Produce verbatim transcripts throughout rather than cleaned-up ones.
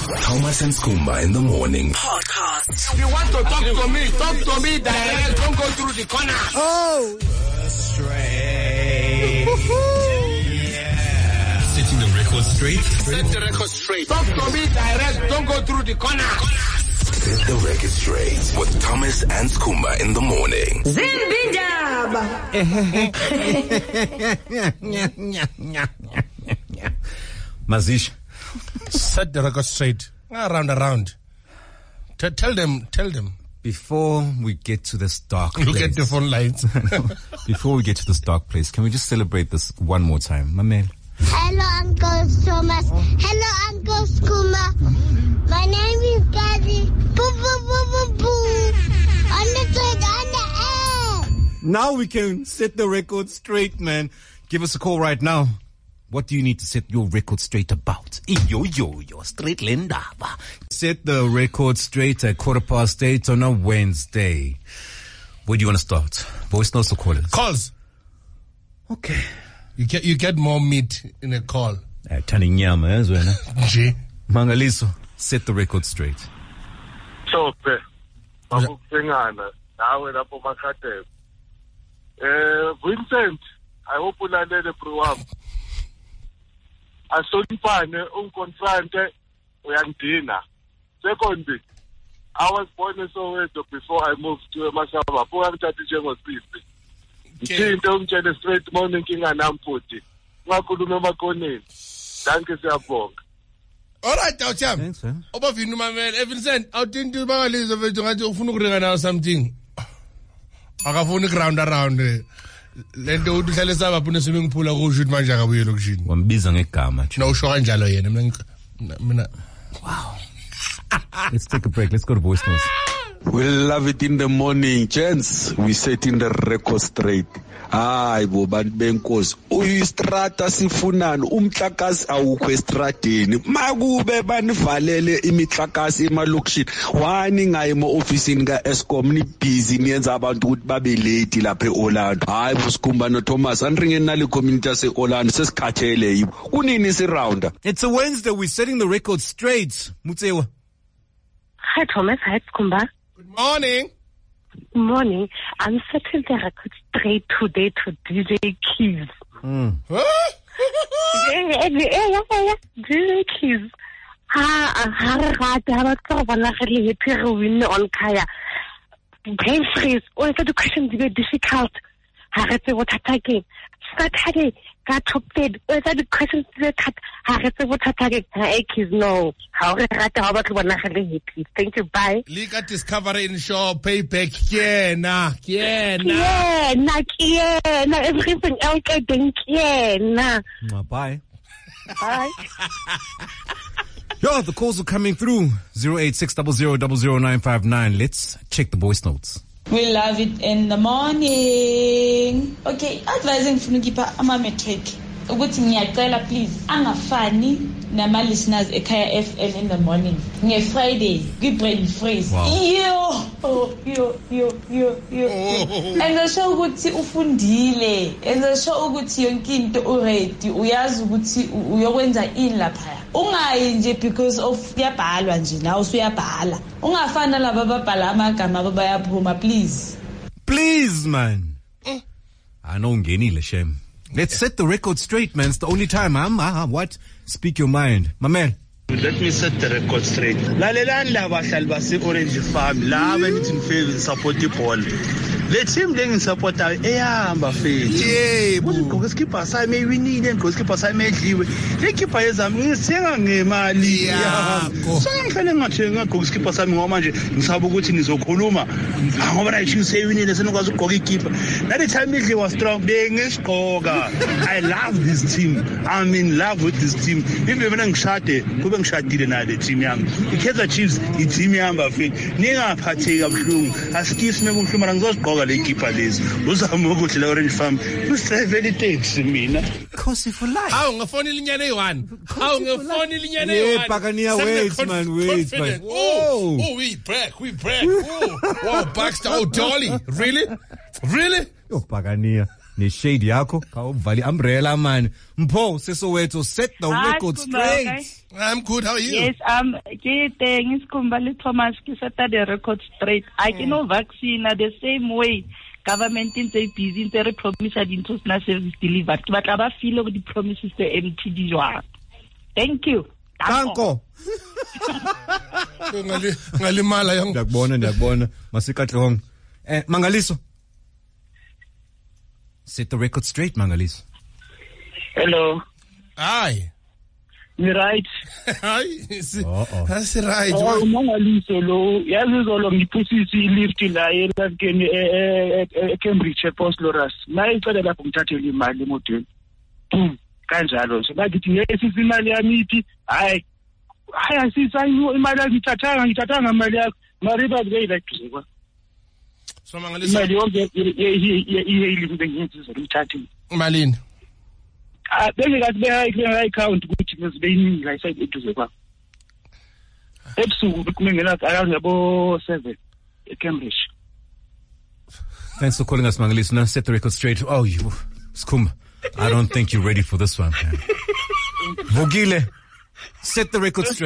Thomas and Skumba in the morning. Podcast. If you want to talk to me, talk to me direct. Don't go through the corner. Oh. Straight. Yeah. Setting the record straight. Set the record straight. Talk to me direct. Don't go through the corner. Set the record straight with Thomas and Skumba in the morning. Mazish. Set the record straight. Around, around. T- tell them, tell them. Before we get to this dark Look place. at the phone lines. Before we get to this dark place, can we just celebrate this one more time? My man. Hello, Uncle Thomas. Hello, Uncle Skuma. My name is Daddy. Boo, boo, boo, boo, boo. On the track, on the air. Now we can set the record straight, man. Give us a call right now. What do you need to set your record straight about? Yo, yo, yo, straight lendaba. Set the record straight at quarter past eight on a Wednesday. Where do you want to start? Voice notes or callers? Calls. Okay. You get you get more meat in a call. Uh, turning nyama as well. G. Mangaliso, set the record straight. Chope. Babukengana. Nawe lapho makhathe. Eh Vincent, I hope ulalele bro wami. Asonipane unkonfront uyangidina. Secondly, I was born in Soweto before I moved to Masaba. Before I'm starting njengosisi. Into umtshele straight morning kinga namputi. Ngakhuluma emakoneni. Danke siyabonga. All right, Taucham. Thanks, sir. Obafini mamela. Eh Vincent, awutinti bangalizo vethu ngathi ufuna ukuringa nawo something. Akafuni ground around. Lento uthi uhlale sabaphi ne swimming pool akusho ukuthi manje akabuye lokushini. Wambiza ngegama. Na usho kanjalo yena mina mina. Wow. Let's take a break. Let's go to voice notes. We'll love it in the morning, gents. We setting the record straight. Hayi bo bantu benkosi. Uyistrata sifunani umhlakasi awukho estradeni. Makube banivalele imihlakasi emalokishini. Wani ngaye mo officeini ka Eskom ni busy niyenza abantu ukuthi babe late lapha eOrlando. Hayi bo Skumba no Thomas anringeni nale community yase Orlando sesikhathele yibo. Kunini si rounder? It's a Wednesday. We're setting the record straight. Mutsewa. Hi Thomas, hi Skumba. Good morning. Good morning. I'm setting the record straight today to D J Keys. Mm. Huh? Yeah, yeah, yeah, yeah. D J Keys. Ha, ha, ha, ha, ha, happy win on Kaya. Brain freeze. Oh, it's the question to be difficult. Ha, what attacking? Saturday. Got top dead. Oh, it's the question to be cut. Ha, what attacking? Hey, Keys, no. How Thank you, bye. Liga Discovery in show payback. Yeah, nah, yeah, nah. Yeah, nah, yeah, nah. Everything else I think, yeah, nah. Bye. Bye. Yo, the calls are coming through. zero eight six zero zero zero zero nine five nine. Let's check the voice notes. We love it in the morning. Okay, advising for Nukipa ama metric. Ukuthi ngiyacela please angafani nama listeners eKaya F M in the morning. Nge Friday, give brain freeze. Wow. Yo, oh, yo, yo, yo, yo. And the show ukuthi ufundile. And the show ukuthi yonke into already uyazi ukuthi uyokwenza ini lapha. Ungayi nje because of kuyabhalwa nje nawe usuyabhala. Ungafana laba ababhala amagama abayaphuma please. Please, man. I know ngenile shame. Let's set the record straight, man. It's the only time. I'm, uh, what? Speak your mind. My man. Let me set the record straight. Lalelani laba bahlali base Orange Farm laba nithi ngifave support iball. Le team le ngisupportayo eyahamba fethu. Yebo. Uzigqoka iskipper sami ewinile, ngigqoka iskipper sami edliwe. Le skipper yezami ngisenga ngemali yakho. Sengifane ngathenga ngigqoka iskipper sami ngoba manje ngisaba ukuthi nizokhuluma. Ngoba la ichuse ewinile senokwazi ukugqoka iskipper. That time idli was strong bengisigqoka. I love this team. I'm in love with this team. Ibe mina ngishade kube ngishadile na le team yami. iKaizer Chiefs i team yami afethu. Ningaphatheka kabuhlungu. Asikisi mebuhlungu mara ngizozigqoka le skipper lezi. Uzama ukuthi la Orange Farm ustrive le taxi mina. Kosi for life. Hawu ngefoni ilinyane eyi-one. Hawu ngefoni ilinyane Yeah, eyi-one. Pagania, wait, man, wait, man. Oh, oh, we break, we break. Oh, wow, Baxter, oh, Dolly. Really? Really? Yo, Pagania. ne-shade yakho khawuvale umbrella man. Mpho seSoweto, set the Hi, record Skumba, straight. okay? I'm good. How are you? Yes, um, ke teng Skumba le Thomas ke seta the record straight. I mm. no vaccine the same way. Government in say busy in the promise dintho sna service delivered. Ke batla ba feel over the promises the M T di jwa. Thank you. Danko. Ngali ngalimala yang. Ndakubona ndakubona masikatlong. Eh Mangaliso. Set the record straight, Mangaliso. Hello. Hi. You right? Hi. Uh-oh. That's right. Oh, Mangaliso lo yazi zolo ngiphusisi lift la elakeni e Cambridge ePostloras. Na icela lapho ngithathele imali emotweni. Kanjalo so bathi ngeke imali yami ithi hayi hayi asisayino imali ngithathanga ngithathanga imali yakho mariba beyila kuzikwa. So Mangaliso imali yonke iyilingi bengiyenzisa ngithathile. Malini? Ah bese kathi beya account ukuthi ngizibe iningi la iside eduze kwa. Ebusuku kumengena account yabo seven eCambridge. Thanks for calling us, Mangaliso. Now set the record straight. Oh, you Skumba. I don't think you're ready for this one, man. Vugile, set the record straight.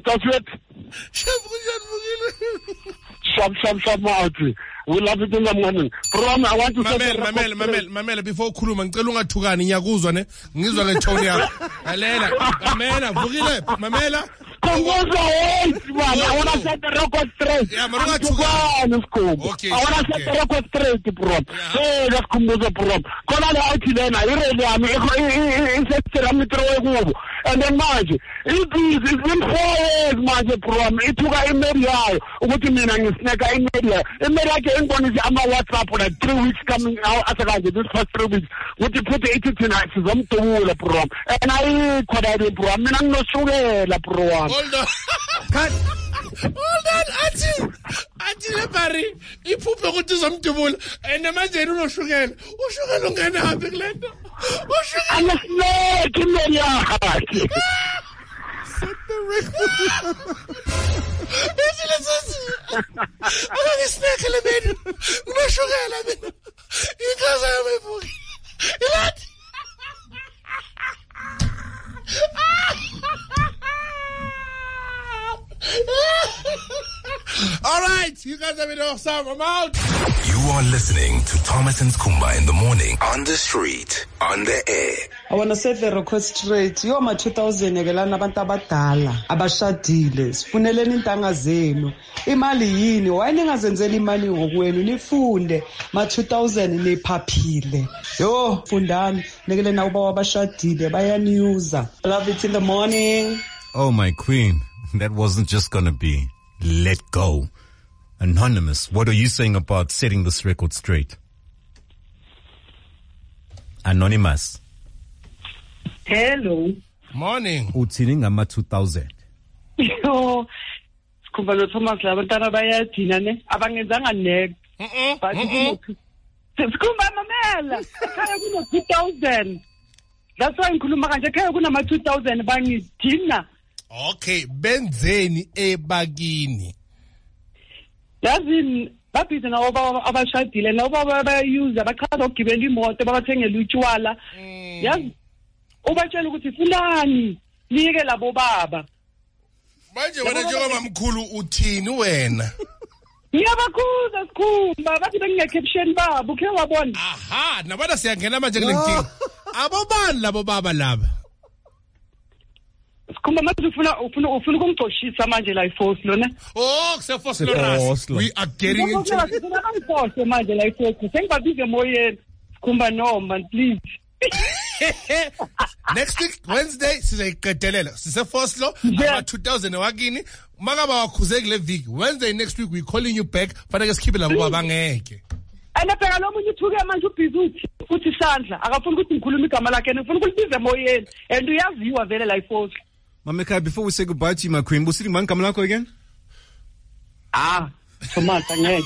Shab shab shab mouth. We love it in the morning. Prom, I want to Mamela, Mamela, Mamela, Mamela, before ukhuluma ngicela ungathukani ngiyakuzwa ne ngizwa ngetone yakho. Lalela, Mamela, Vugile, Mamela. Kongoza wait, man. I want to set the record straight. Yeah, man, ungathukani. Okay. I want to set the record straight, prom. Hey, that's Kongoza prom. Kona la athi lena, ireli yami isetera mitro ekubo. And then manje, it is it's been four years manje prom. Ithuka email yayo ukuthi mina ngisneka email yayo. Email yakhe engibonisa ama WhatsApp like three weeks coming out asakaje this first three weeks. Ukuthi puthe ithi thina sizomdubula prom. And I khona prom. Mina nginoshukela prom. Hold on. Cut. Hold on, athi athi lebari iphuphe ukuthi uzomdubula and manje unoshukela ushukela ungena hapi kulento ushukela anasnake email yakhe. Set the record. Isile sisi angisnake le mina unoshukela mina ingaza yami ivuki ilathi. All right, you guys have enough time. I'm out. You are listening to Thomas and Skumba in the morning on the street, on the air. I want to set the record straight. You are my two thousand ngelana abantu abadala abashadile. Sifuneleni intanga zenu. Imali yini? Why ningazenzeli imali ngokwenu? Nifunde ma two thousand niphaphile. Yo, fundani nekele na uba wabashadile bayaniuza. Love it in the morning. Oh my queen, that wasn't just gonna be let go. Anonymous, what are you saying about setting this record straight? Anonymous. Hello. Morning. Uthini ngama two thousand. Yo. Skumba lo Thomas la bantwana bayathina ne abangenzanga nek. Mhm. Skumba mamela. Ekhaya kuno two thousand. That's why ngikhuluma kanje ekhaya kunama two thousand bangithina. Okay, benzeni ebakini. Yazi babhizi nawo abashadile nawo bayayuza baqhaza ukugibela imoto babathengela utshwala. Yazi ubatshela ukuthi fulani nike labo baba. Manje wena njengoba mkhulu uthini wena? Ngiyabakhuza Skumba bathi bengekeption babo ukhe wabona. Aha, nabona siyangena manje kule nkinga. Abobani labo baba laba? Skumba manje ufuna ufuna ufuna ukungcoshisa manje la iForce lona. Oh, kuse Force Loras. We are getting into it. Force manje la iForce. Sengibabize moyeni. Skumba no man please. Next week Wednesday sizayiqedelela. Sise Force lo ama two thousand wakini. Mangaba wakhuzeki le week. Wednesday next week we calling you back. Fanele sikhibe labo baba ngeke. Anabheka lo munye uthuke manje ubhizi uthi uthi isandla akafuni ukuthi ngikhulume igama lakhe ngifuna ukulibiza emoyeni and uyaziwa vele la iForce. Mameka, before we say goodbye to you, my queen, busiti man igama lakho again? Ah, Thomas ngeke.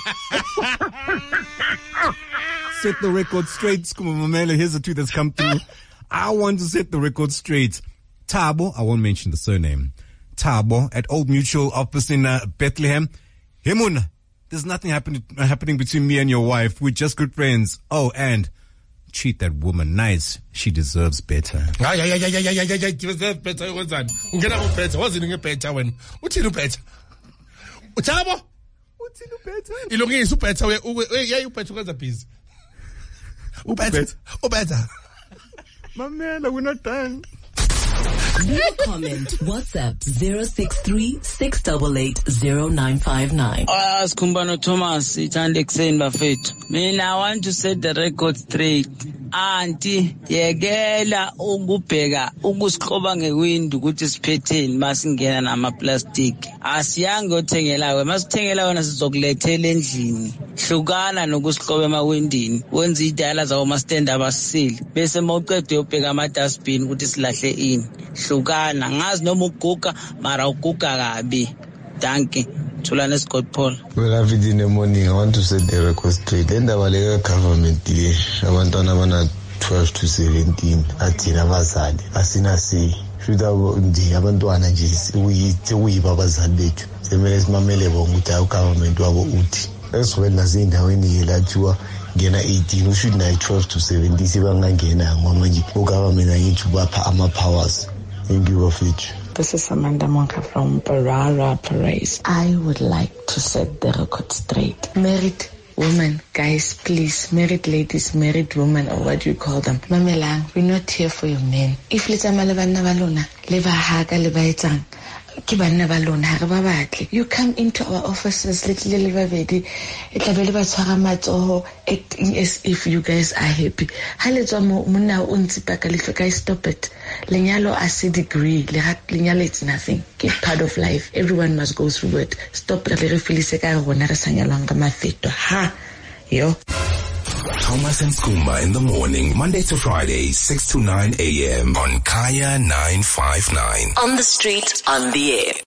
Set the record straight, Skumba Mamela. Here's the two that's come through. I want to set the record straight. Tabo, I won't mention the surname. Tabo at Old Mutual office in uh, Bethlehem. Himuna, there's nothing happen- happening between me and your wife. We're just good friends. Oh, and treat that woman nice. She deserves better. Hayi hayi hayi hayi hayi hayi deserve better yokwenzani? Ungena kuphetha, wazini ngephetha wena. Uthini uphetha? Uthabo? Uthini uphetha? Ilungisa uphetha we yayi uphetha ukwenza busy. Uphetha. Uphetha. Mamela, we're not done. Leave a comment. WhatsApp zero six three six eight eight zero nine five nine. Ah, Skumbano Thomas, ithande kuseni bafethu. Mina I want to set the record straight. Auntie, yekela ukubheka ukusikhoba ngewindi ukuthi siphetheni masingena nama plastic. Asiyange othengela we, masithengela wena sizokulethela endlini. Hlukana nokusikhoba emawindini. Wenza idala zawo ma stand up asile. Bese mawuqede uyobheka ama dustbin ukuthi silahle ini. Hlukana ngazi noma uguga mara uguga kabi. Danke. Tulane Scott Paul. Well, every day in the morning, I want to set the record straight. Then the Valega government delay. I want to know twelve to seventeen. Atina Vasad. Asina say. Should have the Abantuana Jis. We we Baba Zadek. The Meles Mamele Muta government to our Uti. That's when Nazinda when he had to Gena eighteen. We should night twelve to seventeen. Sibanga Gena. Mamaji. Government I need to wap Ama powers. Thank you, Rafich. This is Amanda Monka from Barara, Perez. I would like to set the record straight. Married women, guys, please, married ladies, married women, or what do you call them? Mamelang, we're not here for your men. If letama leva navalona, leva haga leva etang. You come into our offices little babedi etlabele ba tshwara matsoho acting as if you guys are happy. Haletswa mo monna o ntsi ka lefe guys, stop it. Lenyalo as a degree, lenyalo it's nothing. It's part of life. Everyone must go through it. Stop re re filise ka rona re sanyalwang ka mafeto. Ha. Yo. Thomas and Skumba in the morning, Monday to Friday, six to nine a.m. on Kaya nine five nine. On the street, on the air.